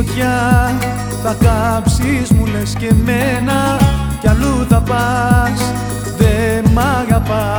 φωτιά θα κάψεις μου λες και εμένα κι αλλού θα πας, δεν μ' αγαπάς.